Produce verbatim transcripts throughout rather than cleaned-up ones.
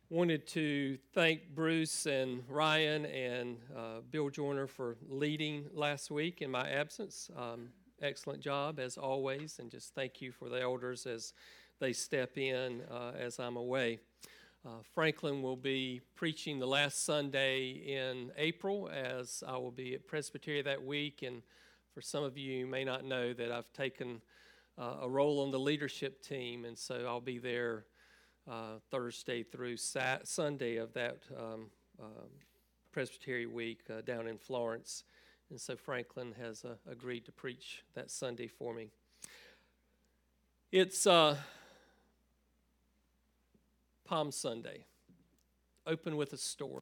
Wanted to thank Bruce and Ryan and uh, Bill Joyner for leading last week in my absence. Um, excellent job as always, and just thank you for the elders as they step in uh, as I'm away. Uh, Franklin will be preaching the last Sunday in April, as I will be at Presbytery that week. And for some of you, you may not know that I've taken uh, a role on the leadership team, and so I'll be there Uh, Thursday through Sat- Sunday of that um, uh, Presbytery week uh, down in Florence. And so Franklin has uh, agreed to preach that Sunday for me. It's uh, Palm Sunday. Open with a story.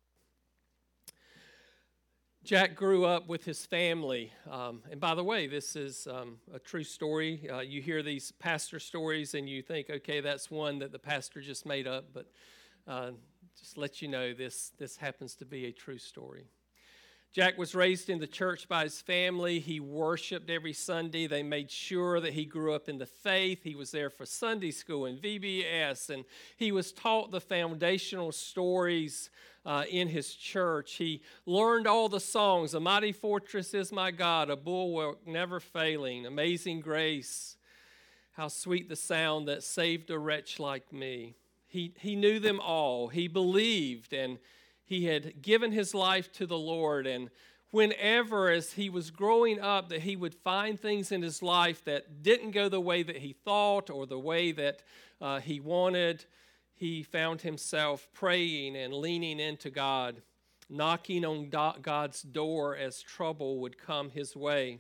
Jack grew up with his family. Um, and by the way, this is um, a true story. Uh, you hear these pastor stories and you think, okay, that's one that the pastor just made up. But uh, just let you know, this, this happens to be a true story. Jack was raised in the church by his family. He worshiped every Sunday. They made sure that he grew up in the faith. He was there for Sunday school and V B S, and he was taught the foundational stories uh, in his church. He learned all the songs. A mighty fortress is my God, a bulwark never failing, amazing grace, how sweet the sound that saved a wretch like me. He, he knew them all. He believed, and he had given his life to the Lord, and whenever, as he was growing up, that he would find things in his life that didn't go the way that he thought or the way that uh, he wanted, he found himself praying and leaning into God, knocking on God's door as trouble would come his way.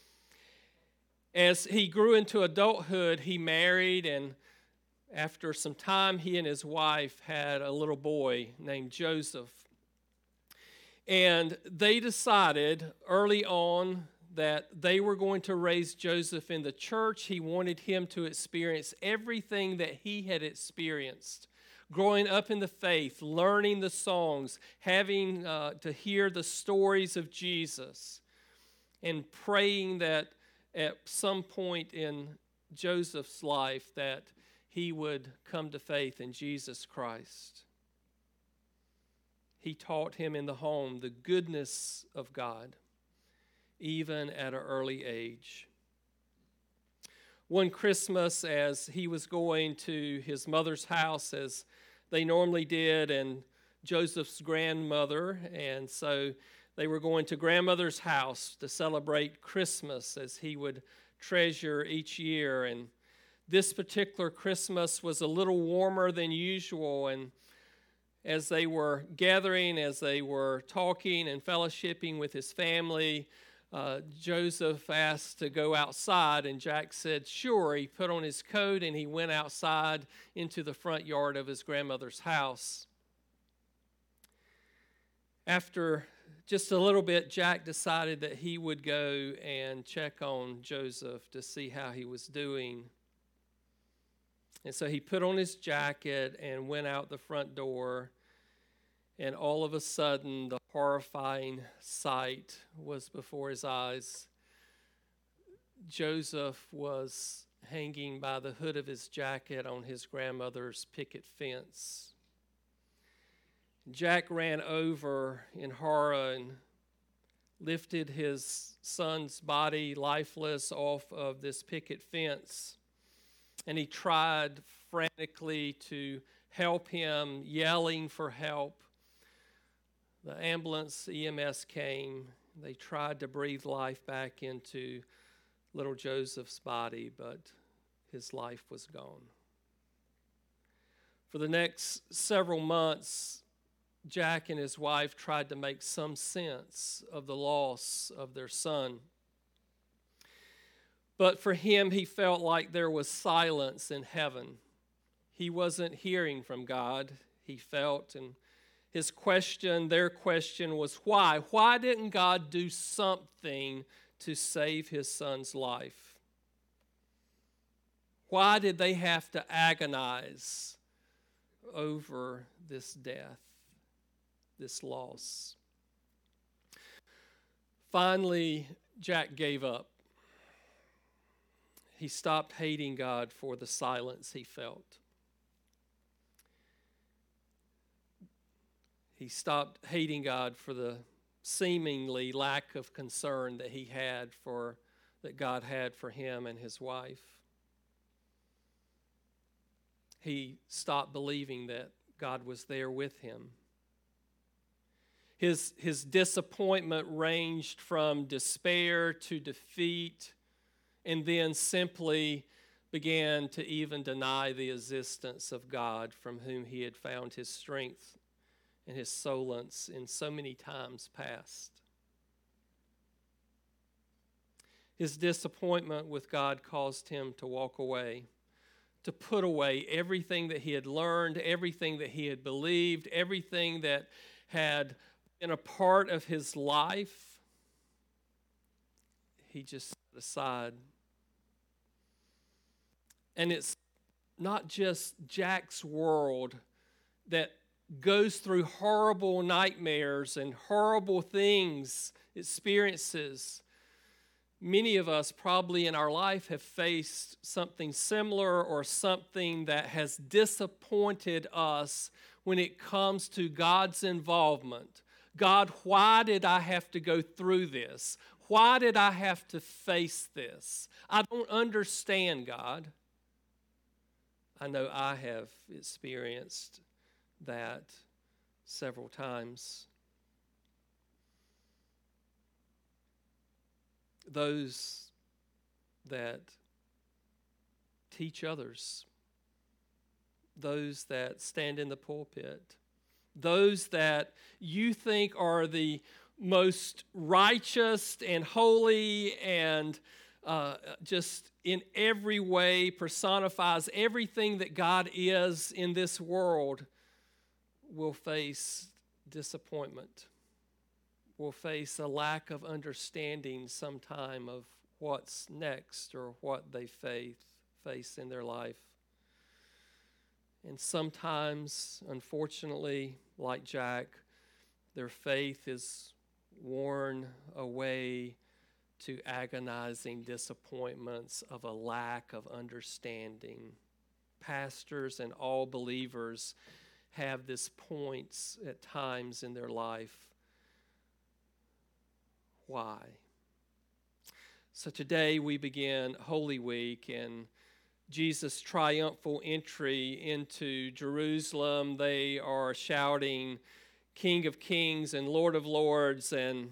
As he grew into adulthood, he married, and after some time, he and his wife had a little boy named Joseph. And they decided early on that they were going to raise Joseph in the church. He wanted him to experience everything that he had experienced, growing up in the faith, learning the songs, having uh, to hear the stories of Jesus, and praying that at some point in Joseph's life that he would come to faith in Jesus Christ. He taught him in the home the goodness of God, even at an early age. One Christmas, as he was going to his mother's house, as they normally did, and Joseph's grandmother, and so they were going to grandmother's house to celebrate Christmas as he would treasure each year. And this particular Christmas was a little warmer than usual, and as they were gathering, as they were talking and fellowshipping with his family, uh, Joseph asked to go outside, and Jack said, sure. He put on his coat, and he went outside into the front yard of his grandmother's house. After just a little bit, Jack decided that he would go and check on Joseph to see how he was doing. And so he put on his jacket and went out the front door, and all of a sudden the horrifying sight was before his eyes. Joseph was hanging by the hood of his jacket on his grandmother's picket fence. Jack ran over in horror and lifted his son's body lifeless off of this picket fence. And he tried frantically to help him, yelling for help. The ambulance, E M S came. They tried to breathe life back into little Joseph's body, but his life was gone. For the next several months, Jack and his wife tried to make some sense of the loss of their son. But for him, he felt like there was silence in heaven. He wasn't hearing from God, he felt. And his question, their question was why? Why didn't God do something to save his son's life? Why did they have to agonize over this death, this loss? Finally, Jack gave up. He stopped hating God for the silence he felt. He stopped hating God for the seemingly lack of concern that he had for, that God had for him and his wife. He stopped believing that God was there with him. His, his disappointment ranged from despair to defeat, and then simply began to even deny the existence of God, from whom he had found his strength and his solace in so many times past. His disappointment with God caused him to walk away, to put away everything that he had learned, everything that he had believed, everything that had been a part of his life. He just set aside. And it's not just Jack's world that goes through horrible nightmares and horrible things, experiences. Many of us probably in our life have faced something similar or something that has disappointed us when it comes to God's involvement. God, why did I have to go through this? Why did I have to face this? I don't understand, God. I know I have experienced that several times. Those that teach others, those that stand in the pulpit, those that you think are the most righteous and holy and uh, just in every way personifies everything that God is in this world, will face disappointment, will face a lack of understanding sometime of what's next or what they face, face in their life. And sometimes, unfortunately, like Jack, their faith is worn away to agonizing disappointments of a lack of understanding. Pastors and all believers have this points at times in their life. Why? So today we begin Holy Week and Jesus' triumphal entry into Jerusalem. They are shouting, King of Kings and Lord of Lords, and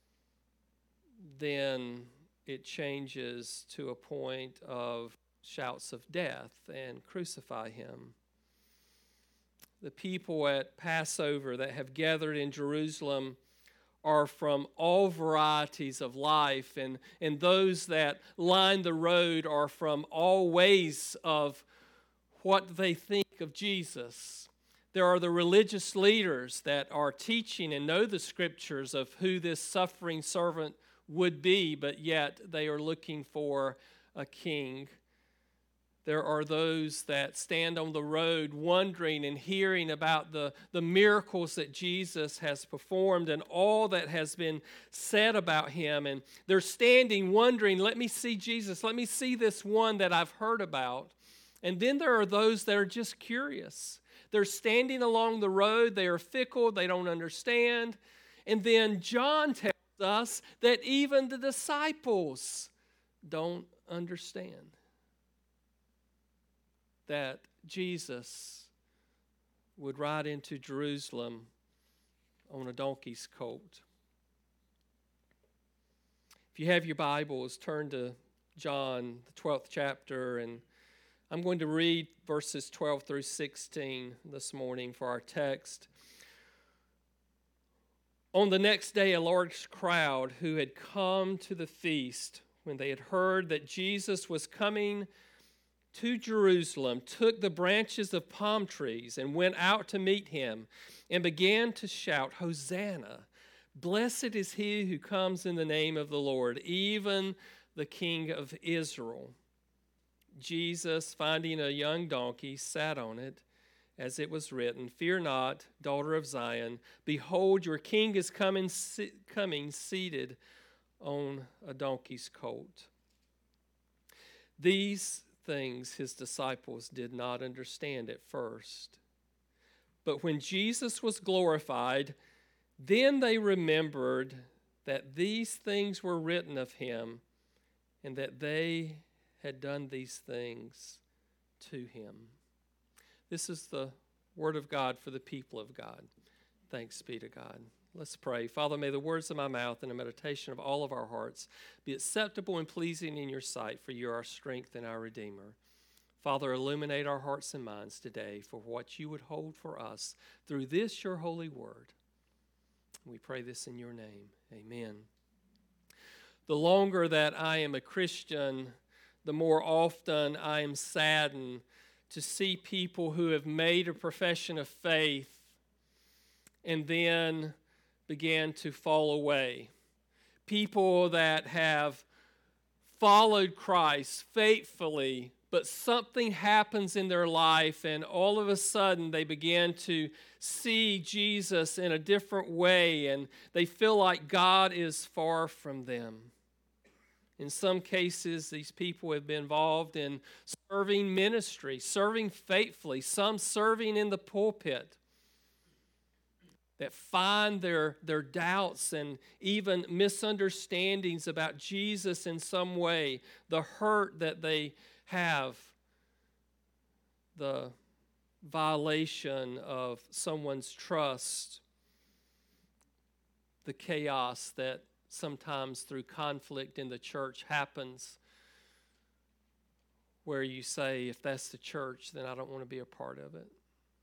then it changes to a point of shouts of death and crucify him. The people at Passover that have gathered in Jerusalem are from all varieties of life, and, and those that line the road are from all ways of what they think of Jesus. There are the religious leaders that are teaching and know the scriptures of who this suffering servant would be, but yet they are looking for a king. There are those that stand on the road wondering and hearing about the, the miracles that Jesus has performed and all that has been said about him. And they're standing wondering, let me see Jesus. Let me see this one that I've heard about. And then there are those that are just curious. They're standing along the road. They are fickle. They don't understand. And then John tells us that even the disciples don't understand that Jesus would ride into Jerusalem on a donkey's colt. If you have your Bibles, turn to John, the twelfth chapter, and I'm going to read verses twelve through sixteen this morning for our text. On the next day, a large crowd who had come to the feast, when they had heard that Jesus was coming to Jerusalem, took the branches of palm trees and went out to meet him and began to shout, Hosanna! Blessed is he who comes in the name of the Lord, even the King of Israel. Jesus, finding a young donkey, sat on it, as it was written, Fear not, daughter of Zion. Behold, your king is coming, coming seated on a donkey's colt. These things his disciples did not understand at first. But when Jesus was glorified, then they remembered that these things were written of him and that they had done these things to him. This is the word of God for the people of God. Thanks be to God. Let's pray. Father, may the words of my mouth and the meditation of all of our hearts be acceptable and pleasing in your sight, for you are our strength and our Redeemer. Father, illuminate our hearts and minds today for what you would hold for us through this, your holy word. We pray this in your name. Amen. The longer that I am a Christian, the more often I am saddened to see people who have made a profession of faith and then began to fall away. People that have followed Christ faithfully, but something happens in their life and all of a sudden they begin to see Jesus in a different way and they feel like God is far from them. In some cases, these people have been involved in serving ministry, serving faithfully, some serving in the pulpit, that find their, their doubts and even misunderstandings about Jesus in some way, the hurt that they have, the violation of someone's trust, the chaos that sometimes through conflict in the church happens, where you say, if that's the church, then I don't want to be a part of it.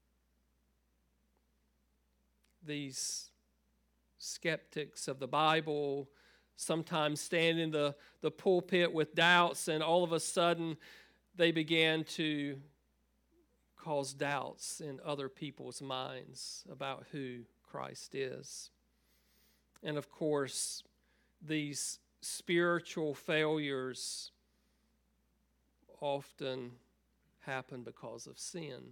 These skeptics of the Bible sometimes stand in the, the pulpit with doubts, and all of a sudden they began to cause doubts in other people's minds about who Christ is. And of course, these spiritual failures often happen because of sin.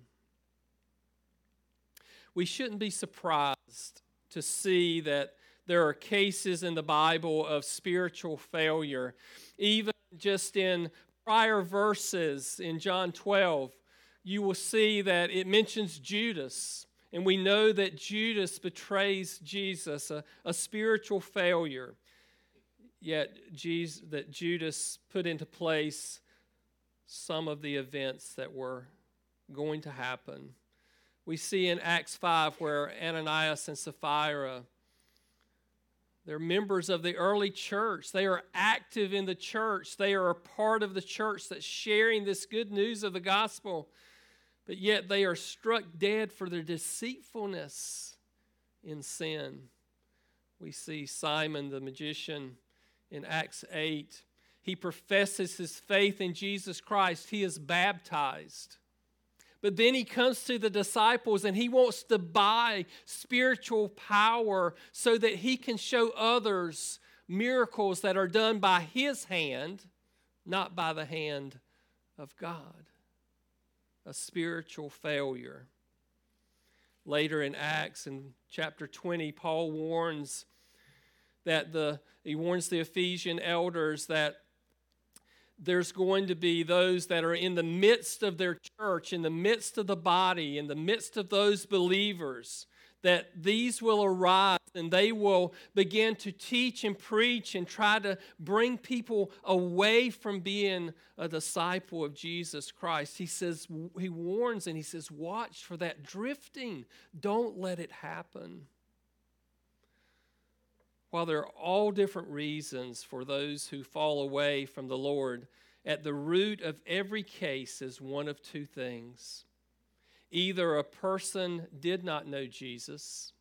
We shouldn't be surprised to see that there are cases in the Bible of spiritual failure. Even just in prior verses in John twelve, you will see that it mentions Judas. And we know that Judas betrays Jesus, a, a spiritual failure. Yet Jesus, that Judas put into place some of the events that were going to happen. We see in Acts five where Ananias and Sapphira, they're members of the early church. They are active in the church. They are a part of the church that's sharing this good news of the gospel. But yet they are struck dead for their deceitfulness in sin. We see Simon the magician in Acts eight. He professes his faith in Jesus Christ. He is baptized. But then he comes to the disciples and he wants to buy spiritual power so that he can show others miracles that are done by his hand, not by the hand of God. A spiritual failure. Later in Acts, in chapter twenty, Paul warns that the he warns the Ephesian elders that there's going to be those that are in the midst of their church, in the midst of the body, in the midst of those believers, that these will arise and they will begin to teach and preach and try to bring people away from being a disciple of Jesus Christ. He says, he warns and he says, watch for that drifting. Don't let it happen. While there are all different reasons for those who fall away from the Lord, at the root of every case is one of two things. Either a person did not know Jesus.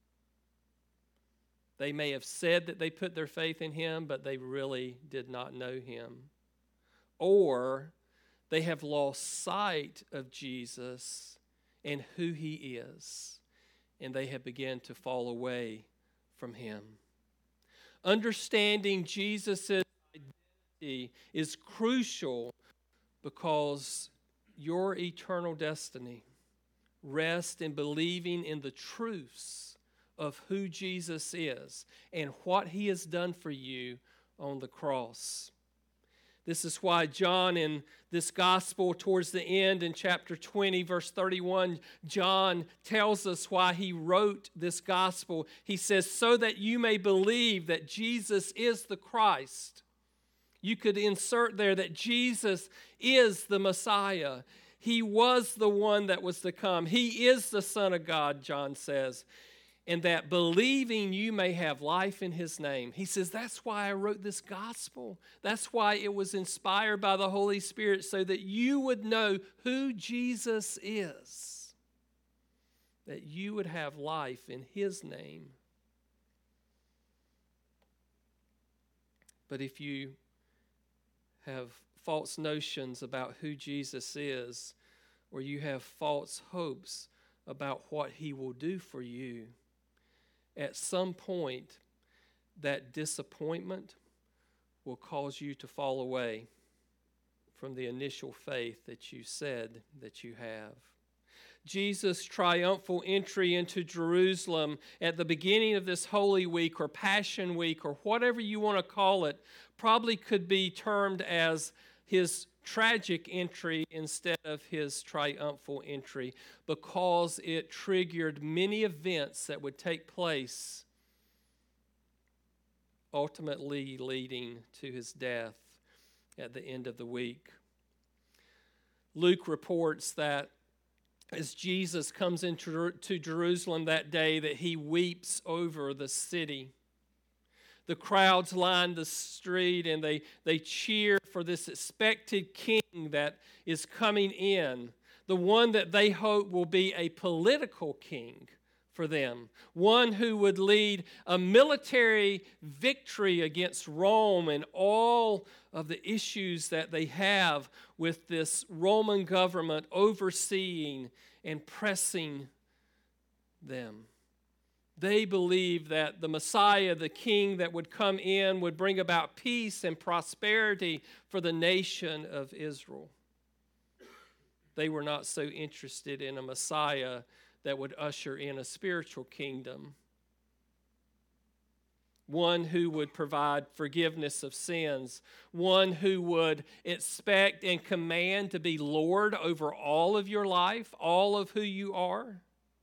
They may have said that they put their faith in him, but they really did not know him. Or they have lost sight of Jesus and who he is, and they have begun to fall away from him. Understanding Jesus' identity is crucial because your eternal destiny rests in believing in the truths of who Jesus is and what he has done for you on the cross. This is why John, in this gospel towards the end in chapter twenty, verse thirty-one, John tells us why he wrote this gospel. He says, so that you may believe that Jesus is the Christ. You could insert there that Jesus is the Messiah. He was the one that was to come. He is the Son of God, John says. And that believing you may have life in his name. He says, that's why I wrote this gospel. That's why it was inspired by the Holy Spirit, so that you would know who Jesus is. That you would have life in his name. But if you have false notions about who Jesus is, or you have false hopes about what he will do for you, at some point, that disappointment will cause you to fall away from the initial faith that you said that you have. Jesus' triumphal entry into Jerusalem at the beginning of this Holy Week or Passion Week or whatever you want to call it probably could be termed as his tragic entry instead of his triumphal entry, because it triggered many events that would take place, ultimately leading to his death at the end of the week. Luke reports that as Jesus comes into to Jerusalem that day, that he weeps over the city. The crowds line the street and they, they cheer for this expected king that is coming in, the one that they hope will be a political king for them, one who would lead a military victory against Rome and all of the issues that they have with this Roman government overseeing and pressing them. They believed that the Messiah, the king that would come in, would bring about peace and prosperity for the nation of Israel. They were not so interested in a Messiah that would usher in a spiritual kingdom, one who would provide forgiveness of sins, one who would expect and command to be Lord over all of your life, all of who you are.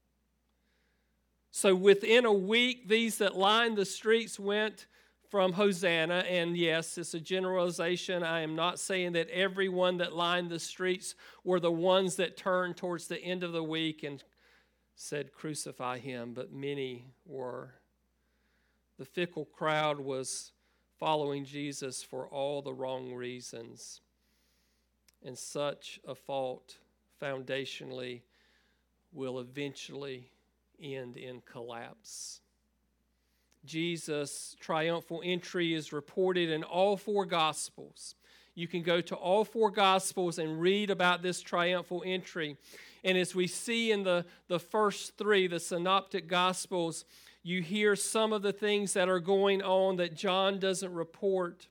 So within a week, these that lined the streets went from Hosanna. And yes, it's a generalization. I am not saying that everyone that lined the streets were the ones that turned towards the end of the week and said, crucify him, but many were. The fickle crowd was following Jesus for all the wrong reasons. And such a fault foundationally will eventually end in collapse. Jesus' triumphal entry is reported in all four Gospels. You can go to all four Gospels and read about this triumphal entry. And as we see in the, the first three, the Synoptic Gospels, you hear some of the things that are going on that John doesn't report.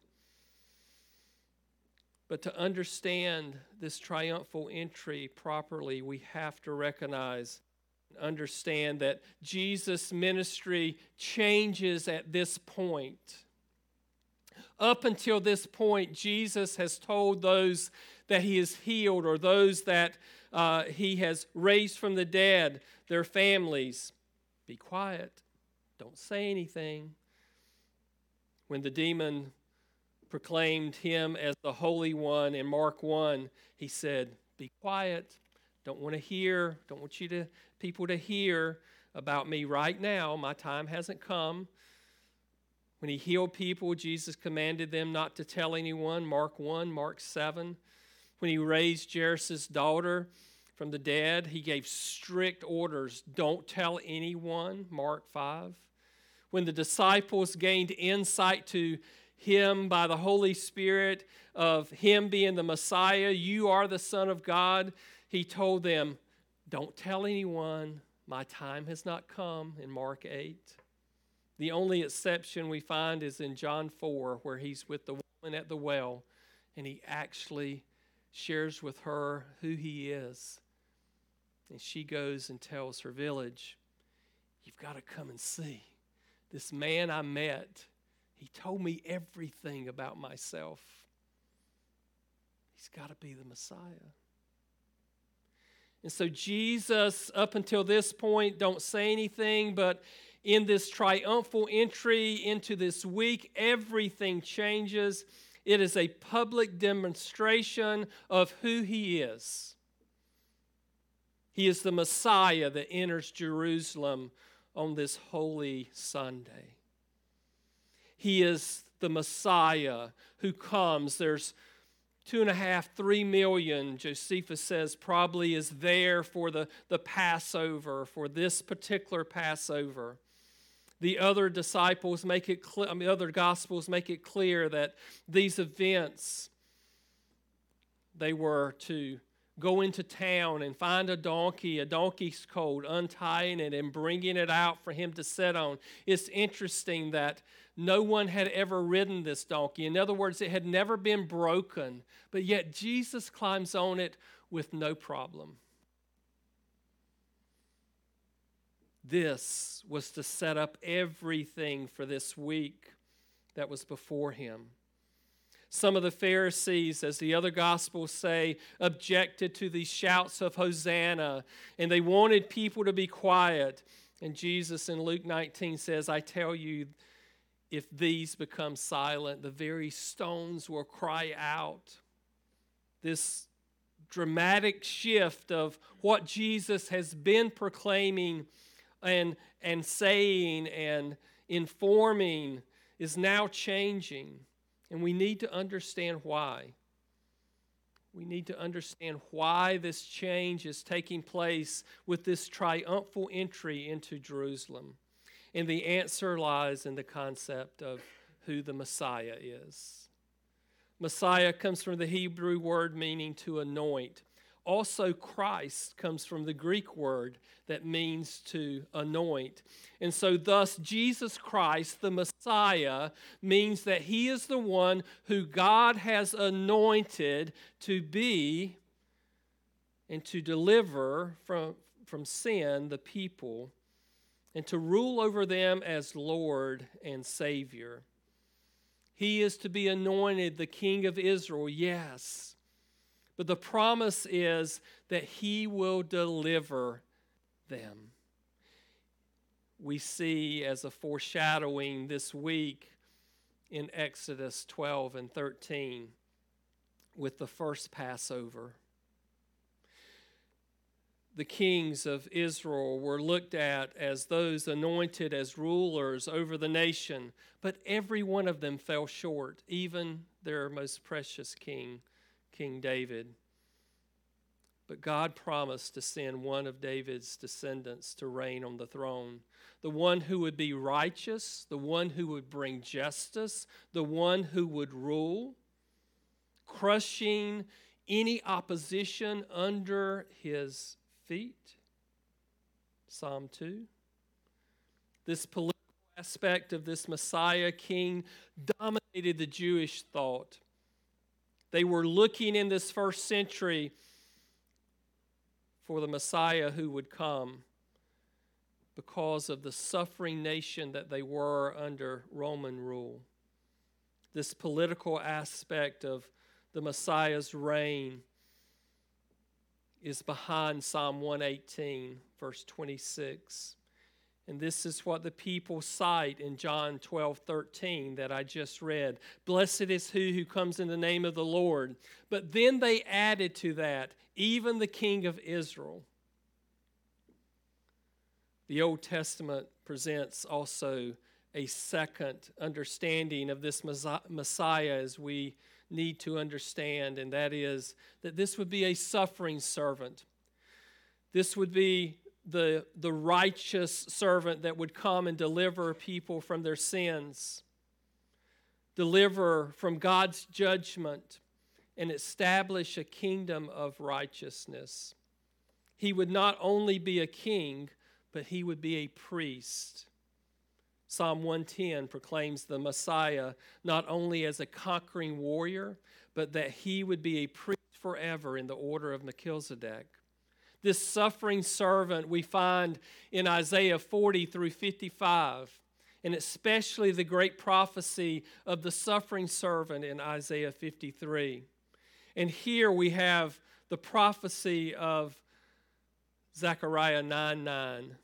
But to understand this triumphal entry properly, we have to recognize understand that Jesus' ministry changes at this point. Up until this point, Jesus has told those that he has healed or those that uh, he has raised from the dead, their families, be quiet, don't say anything. When the demon proclaimed him as the Holy One in Mark one, he said, be quiet. Don't want to hear, don't want you to people to hear about me right now. My time hasn't come. When he healed people, Jesus commanded them not to tell anyone, Mark one, Mark seven. When he raised Jairus' daughter from the dead, he gave strict orders, don't tell anyone, Mark five. When the disciples gained insight to him by the Holy Spirit of him being the Messiah, you are the Son of God, he told them, don't tell anyone, my time has not come, in Mark eight. The only exception we find is in John four, where he's with the woman at the well, and he actually shares with her who he is. And she goes and tells her village, you've got to come and see. This man I met, he told me everything about myself. He's got to be the Messiah. And so Jesus, up until this point, don't say anything, but in this triumphal entry into this week, everything changes. It is a public demonstration of who he is. He is the Messiah that enters Jerusalem on this holy Sunday. He is the Messiah who comes. There's two and a half, three million, Josephus says, probably is there for the, the Passover, for this particular Passover. The other disciples make it clear, I mean, other gospels make it clear that these events, they were to go into town and find a donkey, a donkey's colt, untying it and bringing it out for him to sit on. It's interesting that no one had ever ridden this donkey. In other words, it had never been broken, but yet Jesus climbs on it with no problem. This was to set up everything for this week that was before him. Some of the Pharisees, as the other Gospels say, objected to these shouts of Hosanna, and they wanted people to be quiet. And Jesus in Luke nineteen says, I tell you, if these become silent, the very stones will cry out. This dramatic shift of what Jesus has been proclaiming and, and saying and informing is now changing. And we need to understand why. We need to understand why this change is taking place with this triumphal entry into Jerusalem. And the answer lies in the concept of who the Messiah is. Messiah comes from the Hebrew word meaning to anoint. Also, Christ comes from the Greek word that means to anoint. And so thus, Jesus Christ, the Messiah, means that he is the one who God has anointed to be and to deliver from, from sin the people and to rule over them as Lord and Savior. He is to be anointed the King of Israel, yes. But the promise is that he will deliver them. We see as a foreshadowing this week in Exodus twelve and thirteen with the first Passover. The kings of Israel were looked at as those anointed as rulers over the nation, but every one of them fell short, even their most precious king, King David. But God promised to send one of David's descendants to reign on the throne, the one who would be righteous, the one who would bring justice, the one who would rule, crushing any opposition under his feet. Psalm two. This political aspect of this Messiah king dominated the Jewish thought. They were looking in this first century for the Messiah who would come because of the suffering nation that they were under Roman rule. This political aspect of the Messiah's reign is behind Psalm one eighteen, verse twenty-six. And this is what the people cite in John twelve thirteen that I just read. Blessed is he who comes in the name of the Lord. But then they added to that, even the King of Israel. The Old Testament presents also a second understanding of this Messiah as we need to understand, and that is that this would be a suffering servant. This would be the, the righteous servant that would come and deliver people from their sins, deliver from God's judgment, and establish a kingdom of righteousness. He would not only be a king, but he would be a priest. Psalm one ten proclaims the Messiah not only as a conquering warrior, but that he would be a priest forever in the order of Melchizedek. This suffering servant we find in Isaiah forty through fifty-five, and especially the great prophecy of the suffering servant in Isaiah fifty-three. And here we have the prophecy of Zechariah nine nine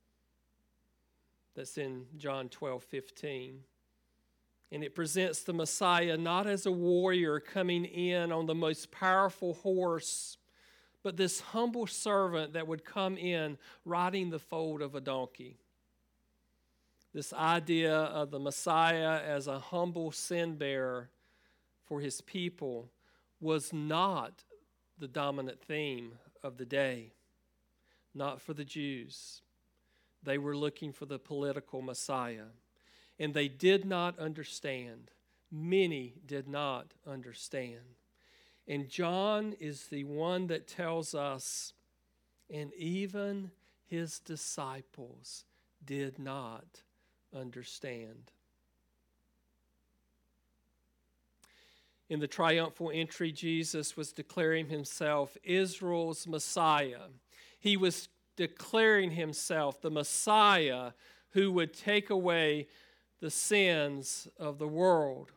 that's in John twelve fifteen. And it presents the Messiah not as a warrior coming in on the most powerful horse, but this humble servant that would come in riding the foal of a donkey. This idea of the Messiah as a humble sin bearer for his people was not the dominant theme of the day, not for the Jews. They were looking for the political Messiah, and they did not understand. Many did not understand. And John is the one that tells us, and even his disciples did not understand. In the triumphal entry, Jesus was declaring himself Israel's Messiah. He was declaring himself the Messiah who would take away the sins of the world.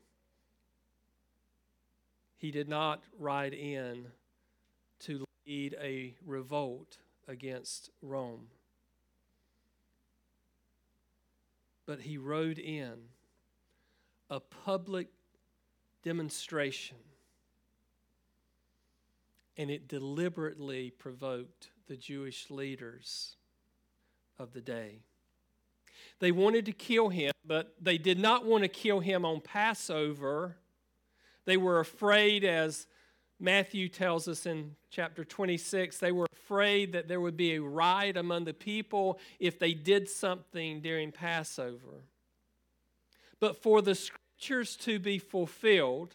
He did not ride in to lead a revolt against Rome, but he rode in a public demonstration, and it deliberately provoked the Jewish leaders of the day. They wanted to kill him, but they did not want to kill him on Passover. They were afraid, as Matthew tells us in chapter twenty-six, they were afraid that there would be a riot among the people if they did something during Passover. But for the scriptures to be fulfilled,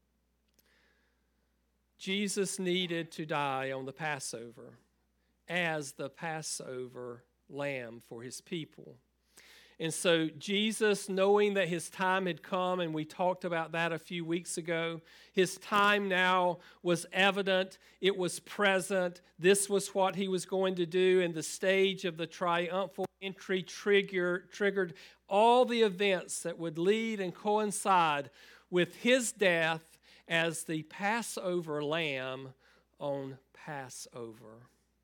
Jesus needed to die on the Passover as the Passover lamb for his people. And so Jesus, knowing that his time had come, and we talked about that a few weeks ago, his time now was evident, it was present, this was what he was going to do, and the stage of the triumphal entry trigger, triggered all the events that would lead and coincide with his death as the Passover lamb on Passover.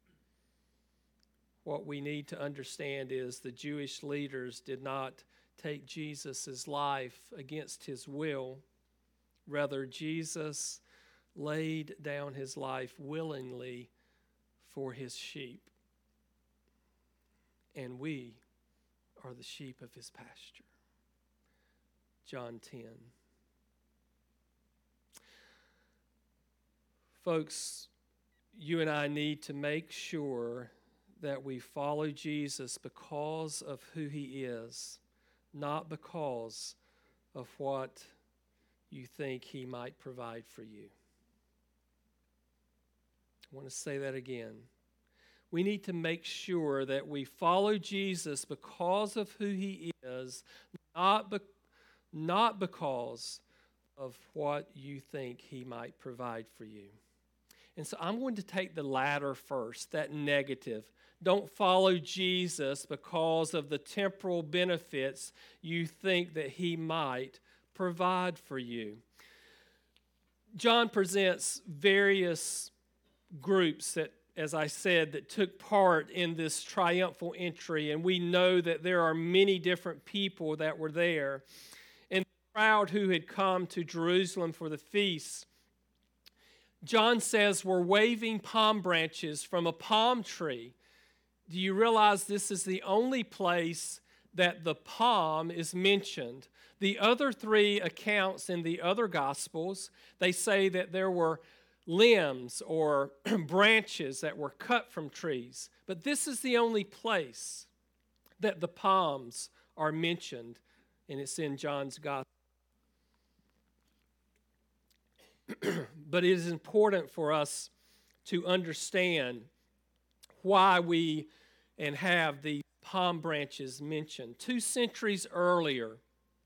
What we need to understand is the Jewish leaders did not take Jesus' life against his will. Rather, Jesus laid down his life willingly for his sheep. And we are the sheep of his pasture. John ten. Folks, you and I need to make sure that we follow Jesus because of who he is, not because of what you think he might provide for you. I want to say that again. We need to make sure that we follow Jesus because of who he is, not, be- not because of what you think he might provide for you. And so I'm going to take the latter first, that negative. Don't follow Jesus because of the temporal benefits you think that he might provide for you. John presents various groups that, as I said, that took part in this triumphal entry, and we know that there are many different people that were there. And the crowd who had come to Jerusalem for the feast, John says, were waving palm branches from a palm tree. Do you realize this is the only place that the palm is mentioned? The other three accounts in the other Gospels, they say that there were limbs or branches that were cut from trees. But this is the only place that the palms are mentioned, and it's in John's Gospel. But it is important for us to understand why we and have the palm branches mentioned. Two centuries earlier,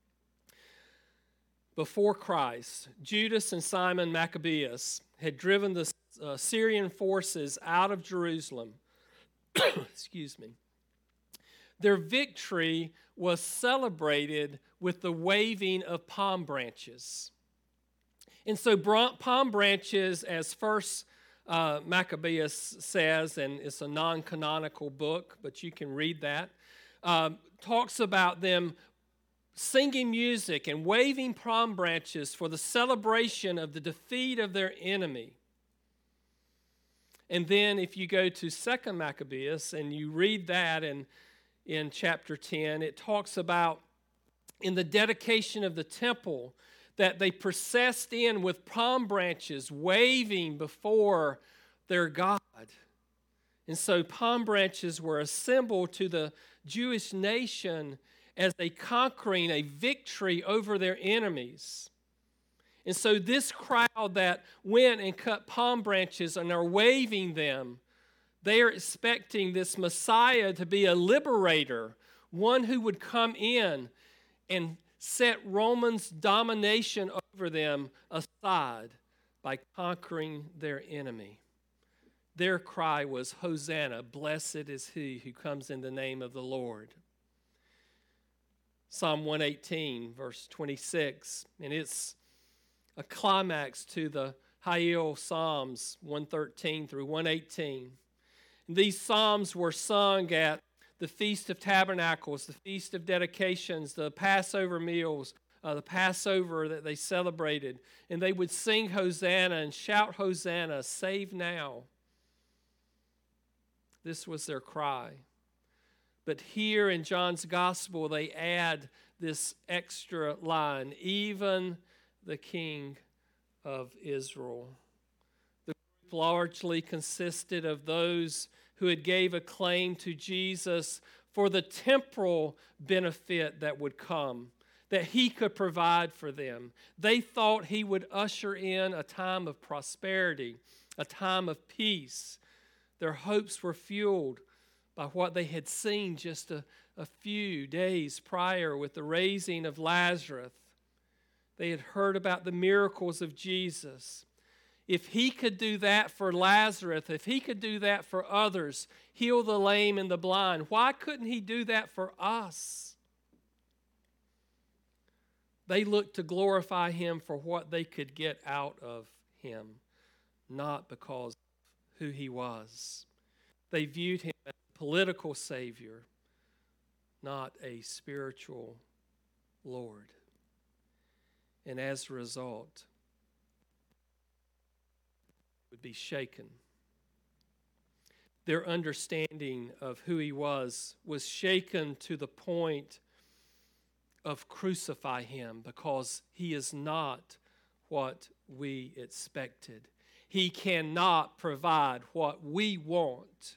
before Christ, Judas and Simon Maccabeus had driven the uh, Syrian forces out of Jerusalem. Excuse me. Their victory was celebrated with the waving of palm branches. And so palm branches, as First uh, Maccabeus says, and it's a non-canonical book, but you can read that, um, talks about them singing music and waving palm branches for the celebration of the defeat of their enemy. And then if you go to Second Maccabeus and you read that in, in chapter ten, it talks about in the dedication of the temple that they processed in with palm branches, waving before their God. And so palm branches were a symbol to the Jewish nation as a conquering, a victory over their enemies. And so this crowd that went and cut palm branches and are waving them, they are expecting this Messiah to be a liberator, one who would come in and set Romans' domination over them aside by conquering their enemy. Their cry was, Hosanna, blessed is he who comes in the name of the Lord. Psalm one eighteen, verse twenty-six, and it's a climax to the Hallel Psalms one thirteen through one eighteen. And these psalms were sung at the Feast of Tabernacles, the Feast of Dedications, the Passover meals, uh, the Passover that they celebrated. And they would sing Hosanna and shout Hosanna, save now. This was their cry. But here in John's Gospel, they add this extra line, even the King of Israel. The group largely consisted of those who had gave a claim to Jesus for the temporal benefit that would come, that he could provide for them. They thought he would usher in a time of prosperity, a time of peace. Their hopes were fueled by what they had seen just a, a few days prior with the raising of Lazarus. They had heard about the miracles of Jesus. If he could do that for Lazarus, if he could do that for others, heal the lame and the blind, why couldn't he do that for us? They looked to glorify him for what they could get out of him, not because of who he was. They viewed him as a political savior, not a spiritual Lord. And as a result, would be shaken. Their understanding of who he was was shaken to the point of crucify him, because he is not what we expected. He cannot provide what we want.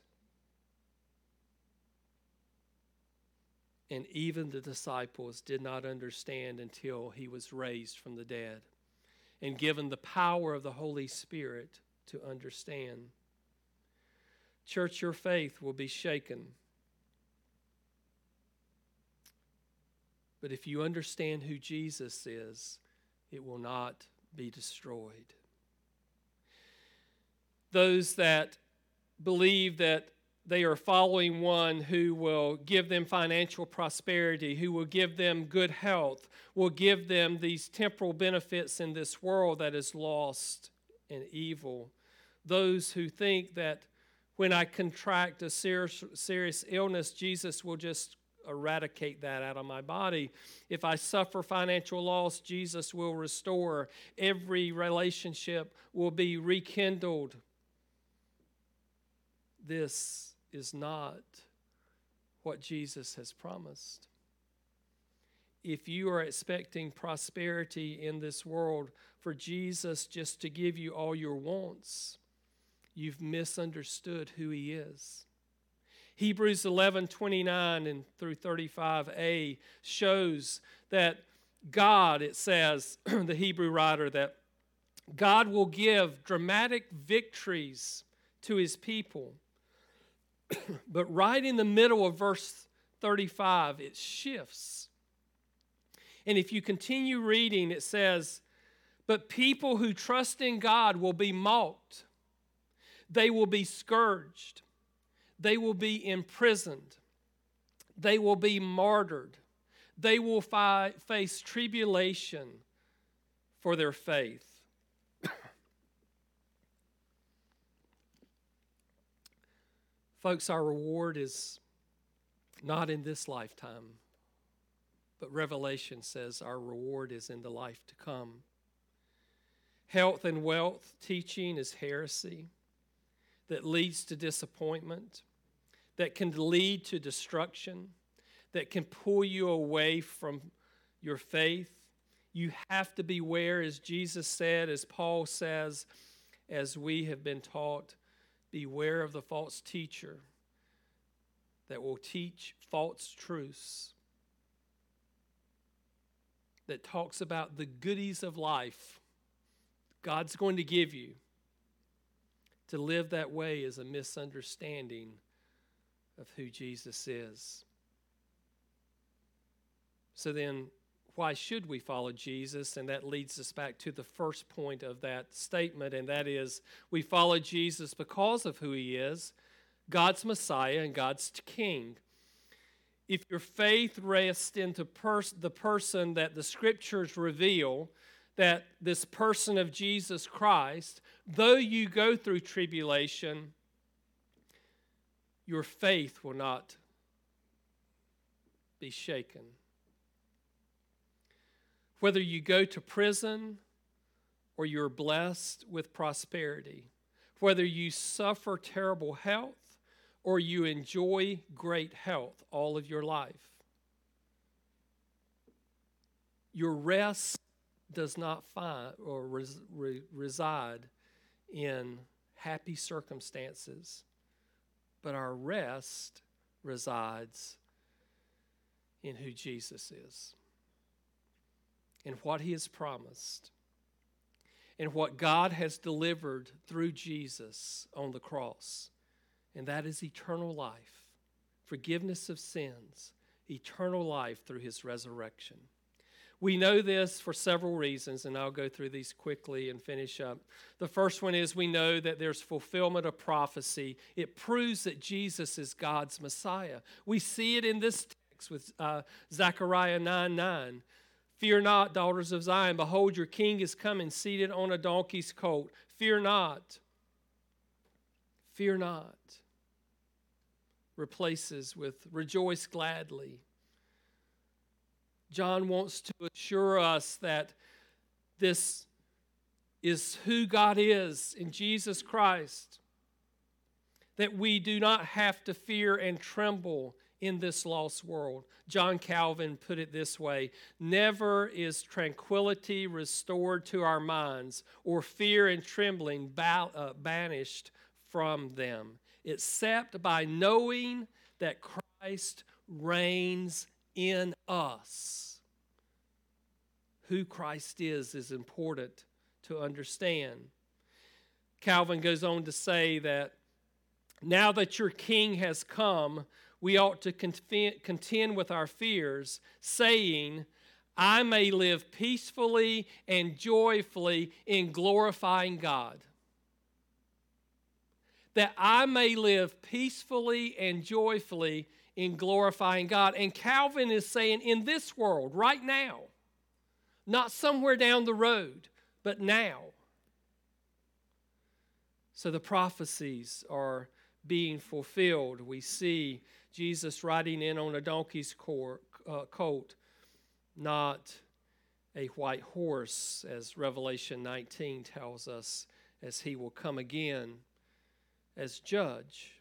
And even the disciples did not understand until he was raised from the dead and given the power of the Holy Spirit to understand. Church, your faith will be shaken. But if you understand who Jesus is, it will not be destroyed. Those that believe that they are following one who will give them financial prosperity, who will give them good health, will give them these temporal benefits in this world that is lost and evil. Those who think that when I contract a serious, serious illness, Jesus will just eradicate that out of my body. If I suffer financial loss, Jesus will restore. Every relationship will be rekindled. This is not what Jesus has promised. If you are expecting prosperity in this world for Jesus just to give you all your wants, you've misunderstood who he is. Hebrews eleven twenty-nine and through thirty-five a shows that God, it says, the Hebrew writer, that God will give dramatic victories to his people. But right in the middle of verse thirty-five, it shifts. And if you continue reading, it says, but people who trust in God will be mocked. They will be scourged. They will be imprisoned. They will be martyred. They will fi- face tribulation for their faith. Folks, our reward is not in this lifetime, but Revelation says our reward is in the life to come. Health and wealth teaching is heresy that leads to disappointment, that can lead to destruction, that can pull you away from your faith. You have to beware, as Jesus said, as Paul says, as we have been taught, beware of the false teacher that will teach false truths, that talks about the goodies of life God's going to give you. To live that way is a misunderstanding of who Jesus is. So then, why should we follow Jesus? And that leads us back to the first point of that statement, and that is we follow Jesus because of who he is, God's Messiah and God's King. If your faith rests into pers- the person that the Scriptures reveal, that this person of Jesus Christ, though you go through tribulation, your faith will not be shaken. Whether you go to prison or you're blessed with prosperity, whether you suffer terrible health or you enjoy great health all of your life, your rest does not find or res, re, reside in happy circumstances, but our rest resides in who Jesus is, in what he has promised, in what God has delivered through Jesus on the cross, and that is eternal life, forgiveness of sins, eternal life through his resurrection. We know this for several reasons, and I'll go through these quickly and finish up. The first one is we know that there's fulfillment of prophecy. It proves that Jesus is God's Messiah. We see it in this text with uh, Zechariah nine nine. Fear not, daughters of Zion. Behold, your king is coming, seated on a donkey's colt. Fear not. Fear not. Replaces with rejoice gladly. John wants to assure us that this is who God is in Jesus Christ, that we do not have to fear and tremble in this lost world. John Calvin put it this way: never is tranquility restored to our minds or fear and trembling ba- uh, banished from them, except by knowing that Christ reigns in us. Who Christ is is important to understand. Calvin goes on to say that now that your king has come, we ought to contend with our fears, saying, I may live peacefully and joyfully in glorifying God. That I may live peacefully and joyfully in glorifying God. And Calvin is saying in this world, right now, not somewhere down the road, but now. So the prophecies are being fulfilled. We see Jesus riding in on a donkey's colt, not a white horse, as Revelation nineteen tells us, as he will come again as judge.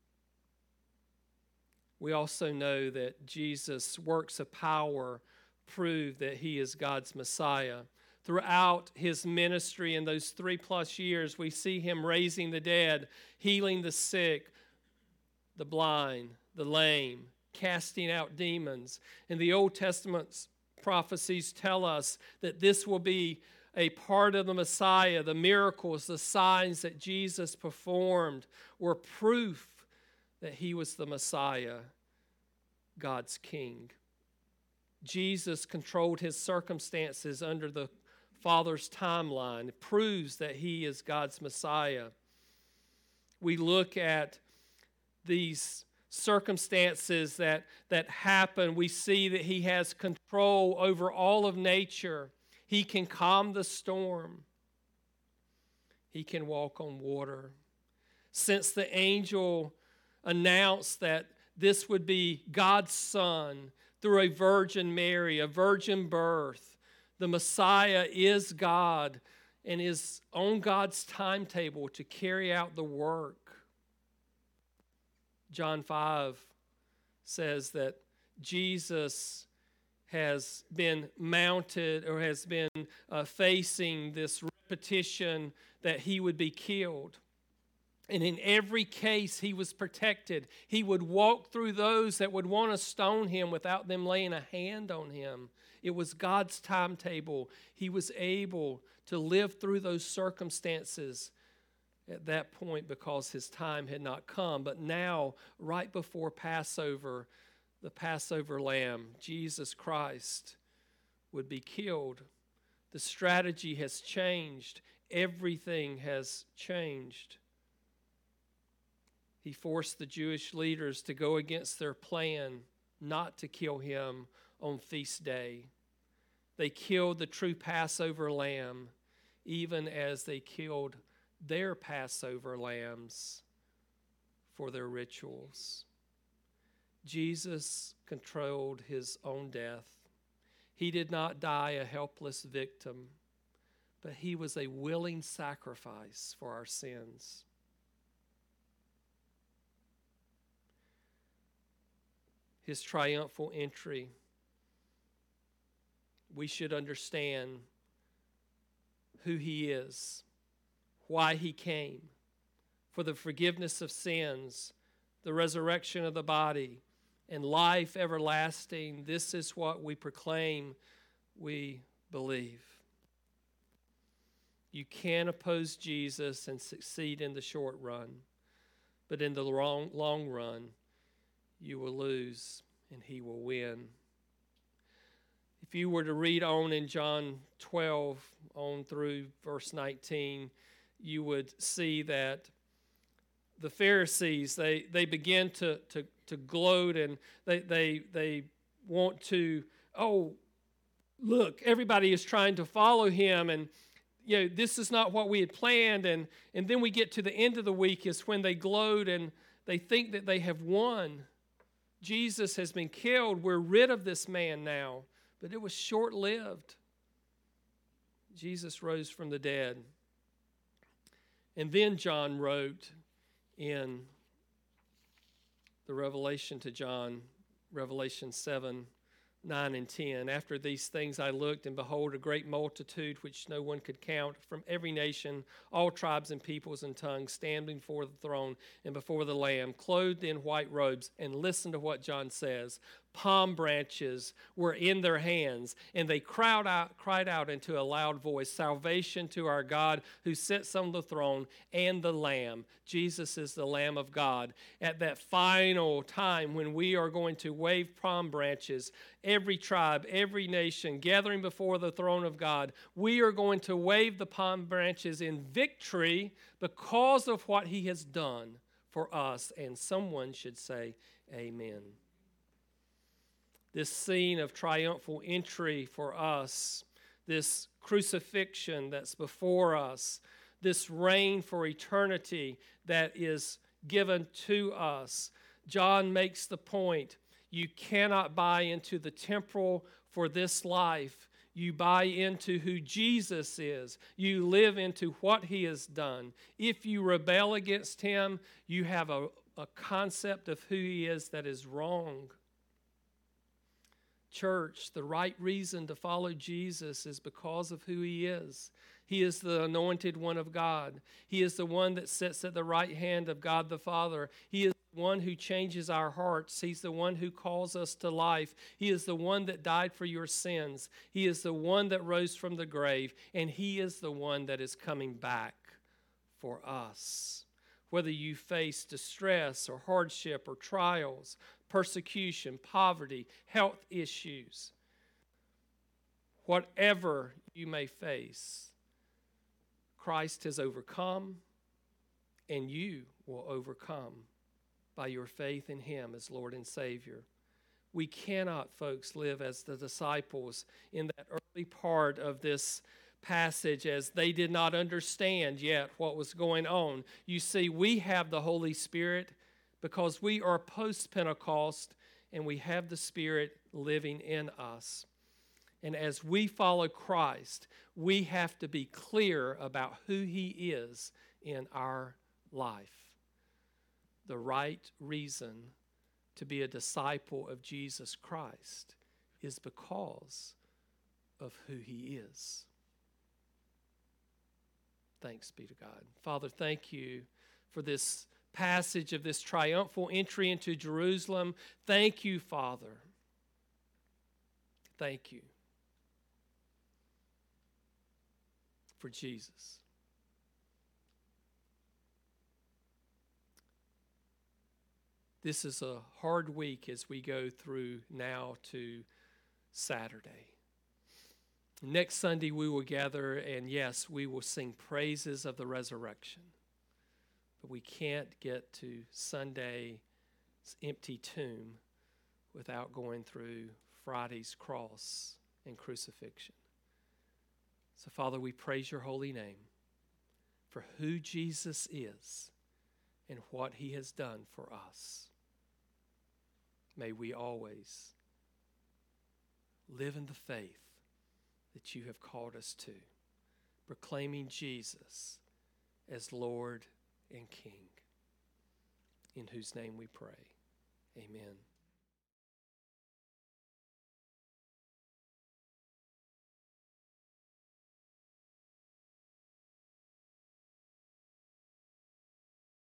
We also know that Jesus' works of power prove that he is God's Messiah. Throughout his ministry in those three plus years, we see him raising the dead, healing the sick, the blind, the lame, casting out demons. And the Old Testament's prophecies tell us that this will be a part of the Messiah. The miracles, the signs that Jesus performed were proof that he was the Messiah, God's King. Jesus controlled his circumstances under the Father's timeline. It proves that he is God's Messiah. We look at these circumstances that, that happen. We see that he has control over all of nature. He can calm the storm. He can walk on water. Since the angel announced that this would be God's Son through a Virgin Mary, a virgin birth. The Messiah is God and is on God's timetable to carry out the work. John five says that Jesus has been mounted or has been uh, facing this repetition that he would be killed. And in every case, he was protected. He would walk through those that would want to stone him without them laying a hand on him. It was God's timetable. He was able to live through those circumstances at that point because his time had not come. But now, right before Passover, the Passover lamb, Jesus Christ, would be killed. The strategy has changed. Everything has changed. He forced the Jewish leaders to go against their plan not to kill him on feast day. They killed the true Passover lamb, even as they killed their Passover lambs for their rituals. Jesus controlled his own death. He did not die a helpless victim, but he was a willing sacrifice for our sins. His triumphal entry, we should understand who he is, why he came, for the forgiveness of sins, the resurrection of the body, and life everlasting. This is what we proclaim, we believe. You can oppose Jesus and succeed in the short run, but in the long, long run, you will lose and he will win. If you were to read on in John twelve, on through verse nineteen, you would see that the Pharisees, they, they begin to, to, to gloat, and they, they, they want to, oh, look, everybody is trying to follow him, and you know, this is not what we had planned. And, and then we get to the end of the week is when they gloat and they think that they have won. Jesus has been killed. We're rid of this man now. But it was short-lived. Jesus rose from the dead. And then John wrote in the Revelation to John, Revelation seven, nine and ten. After these things I looked, and behold, a great multitude which no one could count, from every nation, all tribes and peoples and tongues, standing before the throne and before the Lamb, clothed in white robes. And listen to what John says. Palm branches were in their hands, and they cried out, cried out into a loud voice, salvation to our God who sits on the throne and the Lamb. Jesus is the Lamb of God. At that final time when we are going to wave palm branches, every tribe, every nation gathering before the throne of God, we are going to wave the palm branches in victory because of what he has done for us. And someone should say, amen. This scene of triumphal entry for us, this crucifixion that's before us, this reign for eternity that is given to us. John makes the point, you cannot buy into the temporal for this life. You buy into who Jesus is. You live into what he has done. If you rebel against him, you have a, a concept of who he is that is wrong. Church, the right reason to follow Jesus is because of who he is. He is the anointed one of God. He is the one that sits at the right hand of God the Father. He is the one who changes our hearts. He's the one who calls us to life. He is the one that died for your sins. He is the one that rose from the grave. And he is the one that is coming back for us. Whether you face distress or hardship or trials, persecution, poverty, health issues, whatever you may face, Christ has overcome, and you will overcome by your faith in him as Lord and Savior. We cannot, folks, live as the disciples in that early part of this passage, as they did not understand yet what was going on. You see, we have the Holy Spirit, because we are post-Pentecost and we have the Spirit living in us. And as we follow Christ, we have to be clear about who He is in our life. The right reason to be a disciple of Jesus Christ is because of who He is. Thanks be to God. Father, thank you for this passage of this triumphal entry into Jerusalem. Thank you, Father. Thank you for Jesus. This is a hard week as we go through now to Saturday. Next Sunday we will gather, and yes, we will sing praises of the resurrection. But we can't get to Sunday's empty tomb without going through Friday's cross and crucifixion. So, Father, we praise your holy name for who Jesus is and what he has done for us. May we always live in the faith that you have called us to, proclaiming Jesus as Lord and King, in whose name we pray. Amen.